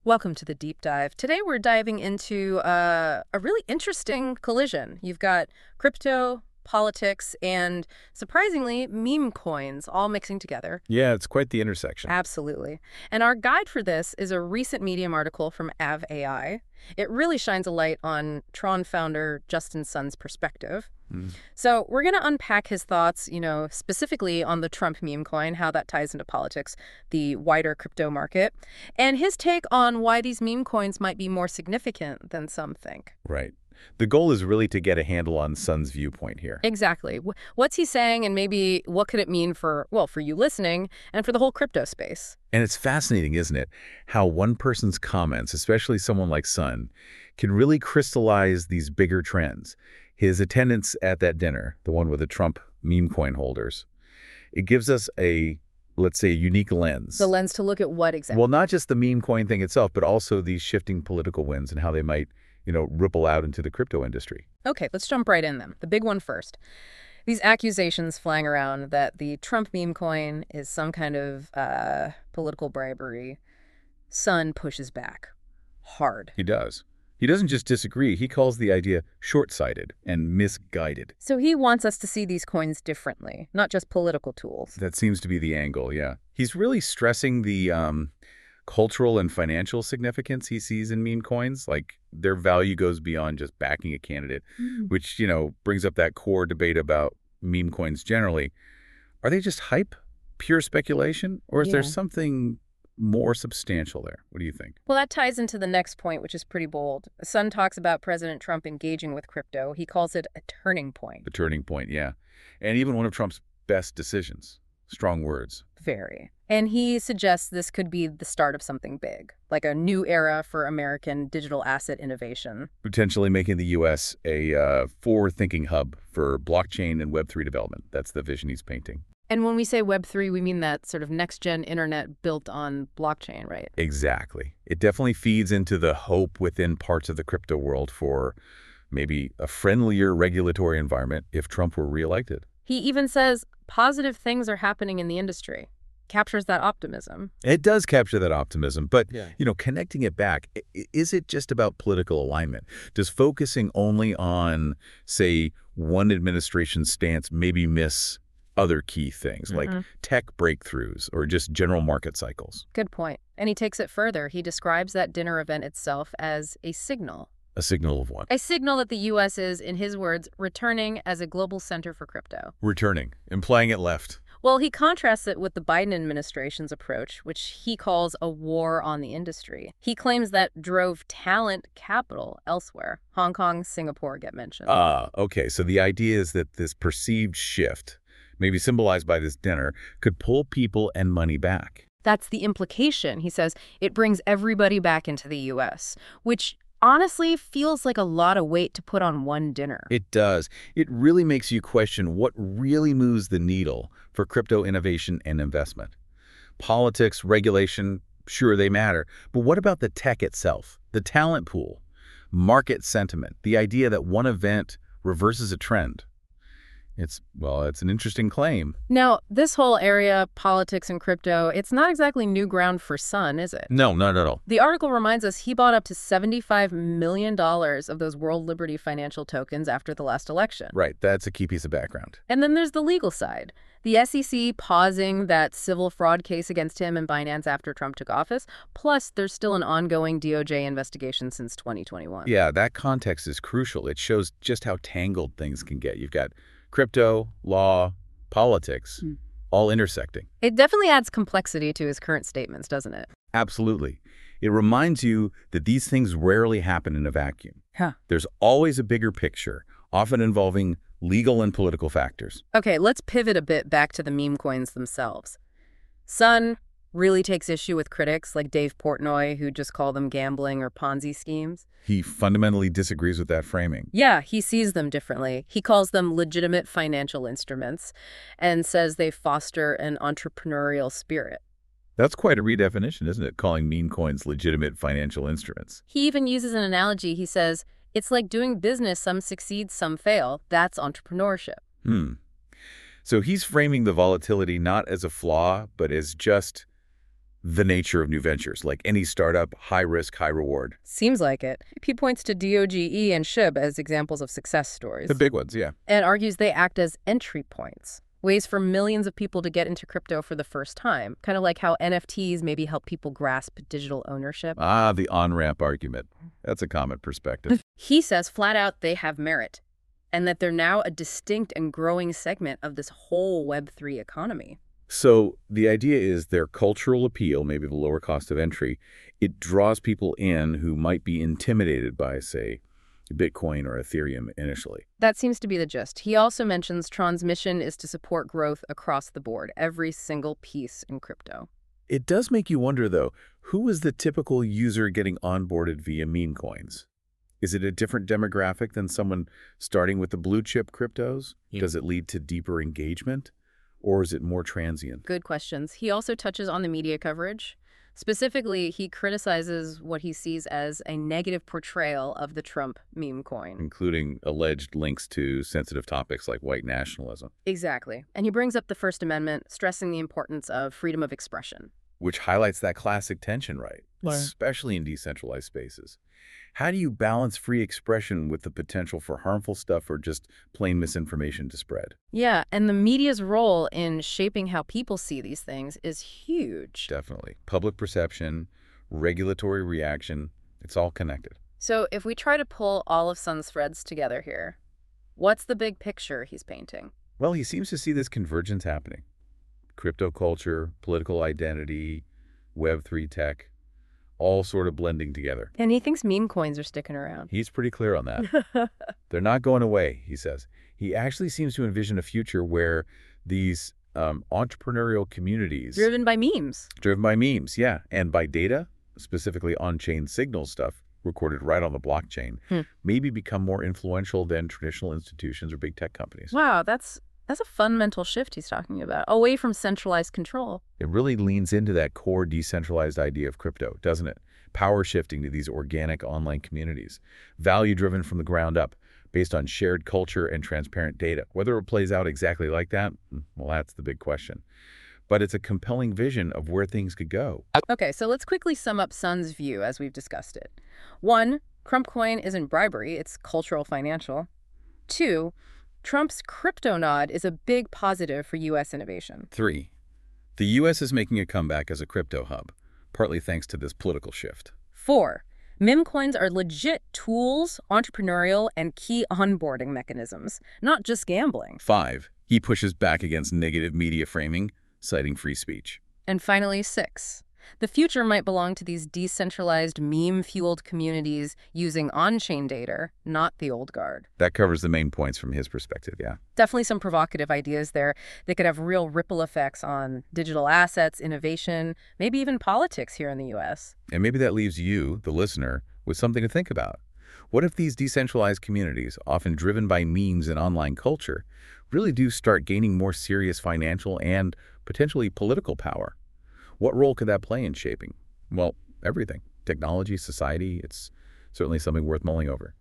Welcome to the deep dive. Today we're diving into a really interesting collision. You've got crypto, politics, and surprisingly, meme coins all mixing together. Yeah, it's quite the intersection. Absolutely. And our guide for this is a recent Medium article from AvAI. It really shines a light on Tron founder Justin Sun's perspective. Mm. So we're going to unpack his thoughts, specifically on the Trump meme coin, how that ties into politics, the wider crypto market, and his take on why these meme coins might be more significant than some think. Right. The goal is really to get a handle on Sun's viewpoint here. Exactly. What's he saying, and maybe what could it mean for, well, for you listening and for the whole crypto space? And it's fascinating, isn't it, how one person's comments, especially someone like Sun, can really crystallize these bigger trends. His attendance at that dinner, the one with the Trump meme coin holders, it gives us let's say, a unique lens. The lens to look at what exactly? Well, not just the meme coin thing itself, but also these shifting political winds and how they might ripple out into the crypto industry. Okay, let's jump right in then. The big one first. These accusations flying around that the Trump meme coin is some kind of political bribery. Sun pushes back hard. He does. He doesn't just disagree. He calls the idea short-sighted and misguided. So he wants us to see these coins differently, not just political tools. That seems to be the angle, yeah. He's really stressing the cultural and financial significance he sees in meme coins. Like, their value goes beyond just backing a candidate, which, brings up that core debate about meme coins generally. Are they just hype, pure speculation, or is there something more substantial there? What do you think? Well, that ties into the next point, which is pretty bold. Sun talks about President Trump engaging with crypto. He calls it a turning point. The turning point, yeah. And even one of Trump's best decisions. Strong words. Very. And he suggests this could be the start of something big, like a new era for American digital asset innovation. Potentially making the U.S. a forward-thinking hub for blockchain and Web3 development. That's the vision he's painting. And when we say Web3, we mean that sort of next-gen internet built on blockchain, right? Exactly. It definitely feeds into the hope within parts of the crypto world for maybe a friendlier regulatory environment if Trump were reelected. He even says positive things are happening in the industry. Captures that optimism. It does capture that optimism, but, connecting it back, is it just about political alignment? Does focusing only on, say, one administration's stance maybe miss other key things like tech breakthroughs or just general market cycles? Good point. And he takes it further. He describes that dinner event itself as a signal. A signal of what? A signal that the U.S. is, in his words, returning as a global center for crypto. Returning, implying it left. Well, he contrasts it with the Biden administration's approach, which he calls a war on the industry. He claims that drove talent capital elsewhere. Hong Kong, Singapore get mentioned. Okay. So the idea is that this perceived shift, maybe symbolized by this dinner, could pull people and money back. That's the implication. He says it brings everybody back into the U.S., which honestly feels like a lot of weight to put on one dinner. It does. It really makes you question what really moves the needle for crypto innovation and investment. Politics, regulation, sure, they matter. But what about the tech itself, the talent pool, market sentiment, the idea that one event reverses a trend? It's an interesting claim. Now, this whole area, politics and crypto, it's not exactly new ground for Sun, is it? No, not at all. The article reminds us he bought up to $75 million of those World Liberty Financial tokens after the last election. Right, that's a key piece of background. And then there's the legal side. The SEC pausing that civil fraud case against him and Binance after Trump took office. Plus, there's still an ongoing DOJ investigation since 2021. Yeah, that context is crucial. It shows just how tangled things can get. You've got crypto, law, politics, all intersecting. It definitely adds complexity to his current statements, doesn't it? Absolutely. It reminds you that these things rarely happen in a vacuum. Huh. There's always a bigger picture, often involving legal and political factors. Okay, let's pivot a bit back to the meme coins themselves. Sun really takes issue with critics like Dave Portnoy, who just call them gambling or Ponzi schemes. He fundamentally disagrees with that framing. Yeah, he sees them differently. He calls them legitimate financial instruments and says they foster an entrepreneurial spirit. That's quite a redefinition, isn't it? Calling meme coins legitimate financial instruments. He even uses an analogy. He says, it's like doing business. Some succeed, some fail. That's entrepreneurship. So he's framing the volatility not as a flaw, but as just the nature of new ventures. Like any startup, high risk, high reward. Seems like it. He points to DOGE and SHIB as examples of success stories The big ones, yeah. and argues they act as entry points, ways for millions of people to get into crypto for the first time, kind of like how NFTs maybe help people grasp digital ownership. Ah, the on-ramp argument. That's a common perspective. He says flat out they have merit, and that they're now a distinct and growing segment of this whole Web3 economy. So the idea is their cultural appeal, maybe the lower cost of entry, it draws people in who might be intimidated by, say, Bitcoin or Ethereum initially. That seems to be the gist. He also mentions Tron's mission is to support growth across the board, every single piece in crypto. It does make you wonder, though, who is the typical user getting onboarded via meme coins? Is it a different demographic than someone starting with the blue chip cryptos? Yeah. Does it lead to deeper engagement? Or is it more transient? Good questions. He also touches on the media coverage. Specifically, he criticizes what he sees as a negative portrayal of the Trump meme coin. Including alleged links to sensitive topics like white nationalism, Exactly. And he brings up the First Amendment, stressing the importance of freedom of expression. which highlights that classic tension, right? Right. Especially in decentralized spaces. How do you balance free expression with the potential for harmful stuff or just plain misinformation to spread? Yeah, and the media's role in shaping how people see these things is huge. Definitely. Public perception, regulatory reaction, it's all connected. So if we try to pull all of Sun's threads together here, what's the big picture he's painting? Well, he seems to see this convergence happening. Crypto culture, political identity, Web3 tech, all sort of blending together. And he thinks meme coins are sticking around. He's pretty clear on that. They're not going away, he says. He actually seems to envision a future where these entrepreneurial communities, Driven by memes. driven by memes, yeah, and by data, specifically on-chain signal stuff recorded right on the blockchain, maybe become more influential than traditional institutions or big tech companies. Wow, that's a fundamental shift he's talking about, away from centralized control. It really leans into that core decentralized idea of crypto, doesn't it? Power shifting to these organic online communities, value driven from the ground up, based on shared culture and transparent data. Whether it plays out exactly like that, well, that's the big question. But it's a compelling vision of where things could go. Okay, so let's quickly sum up Sun's view as we've discussed it. 1, Crumpcoin isn't bribery, it's cultural financial. 2, Trump's crypto nod is a big positive for U.S. innovation. 3, the U.S. is making a comeback as a crypto hub, partly thanks to this political shift. 4, meme coins are legit tools, entrepreneurial, and key onboarding mechanisms, not just gambling. 5, he pushes back against negative media framing, citing free speech. And finally, 6, the future might belong to these decentralized, meme-fueled communities using on-chain data, not the old guard. That covers the main points from his perspective, yeah. Definitely some provocative ideas there. They could have real ripple effects on digital assets, innovation, maybe even politics here in the U.S. And maybe that leaves you, the listener, with something to think about. What if these decentralized communities, often driven by memes and online culture, really do start gaining more serious financial and potentially political power? What role could that play in shaping? Well, everything. Technology, society, it's certainly something worth mulling over.